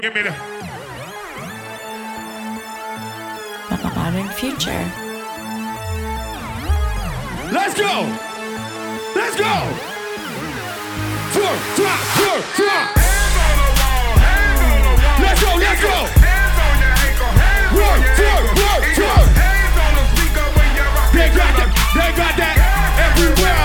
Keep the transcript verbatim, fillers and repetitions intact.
Give me the Modern Future. Let's go! Let's go! Twerk, twerk, twerk, twerk! Hands on the wall, hands on the wall. Let's go, let's go! Hands on your ankle, hands work, on your twerk, ankle. Work, twerk, twerk! Hands on the speaker when you're rocking. They got that, they got that everywhere